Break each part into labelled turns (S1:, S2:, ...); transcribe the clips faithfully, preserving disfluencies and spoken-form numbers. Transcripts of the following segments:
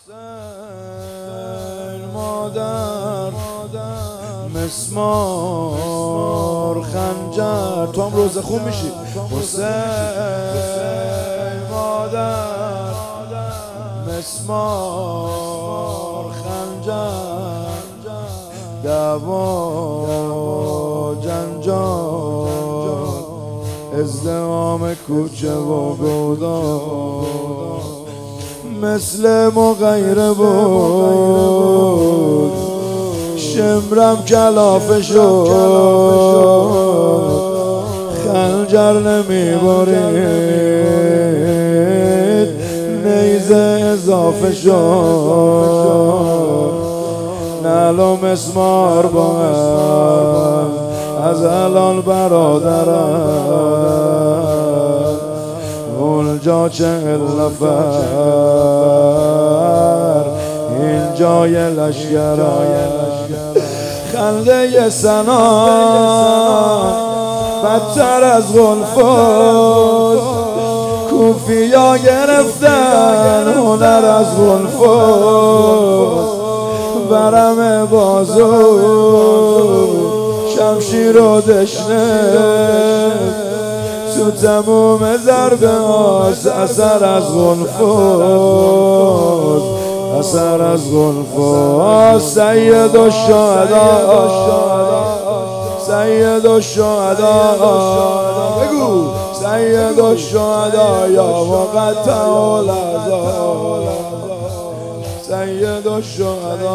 S1: حسین مادر مسمار خنجر، تو هم روزه خون میشی. حسین مادر مسمار خنجر، دعوا جنجال، ازدحام کوچه و گودال، مثل مغیره بود شمرم کلافه شد، خنجر نمیبرید نیزه اضافه شد، نعل و مسمار با هم از الان برادرم، اونجا چهل نفر اینجای لشکرم، خنده سنا بدتر از غلفوز، کوفیا گرفتن هنر از غلفوز، ورم بازو شمشیر و دشنه، تو تموم ضربه هاست اثر از غلفوز، اثر از غلفوز. سید الشهدا سید الشهدا بگو سید الشهدا یا مقطع العذاب، سید الشهدا.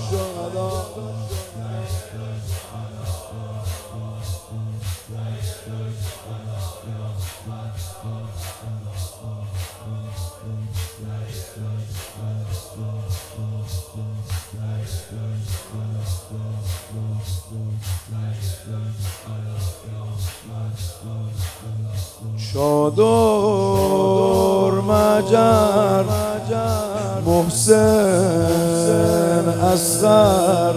S1: چادر مجر محسن اصغر،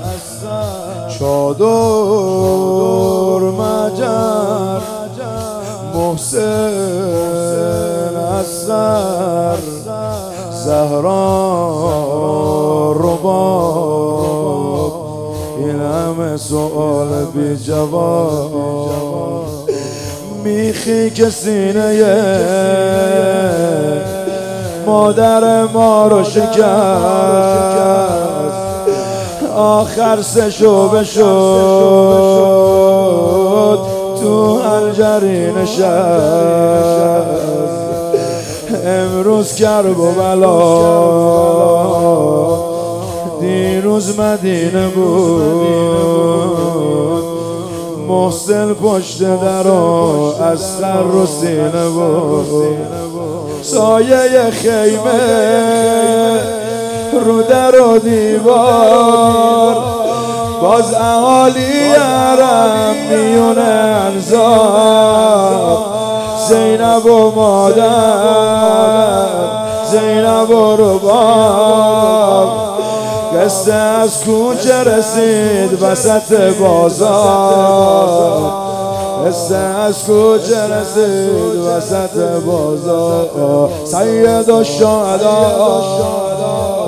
S1: چادر مجر محسن اصغر، زهرا رباب، این همه سؤال بی جواب، میخی که سینه مادر ما رو شکست، آخر سه شعبه شد تو حنجری نشست، امروز کرب و بلا دیروز مدینه بود، محسن پشت در و اصغر رو سینه بود، سایه خیمه رو در و دیوار، باز اهالی حرم میون انصار، زینب و مادر زینب و رباب، قصه از کوچه رسید وسط بازار، قصه از کوچه رسید وسط بازار. سید الشهدا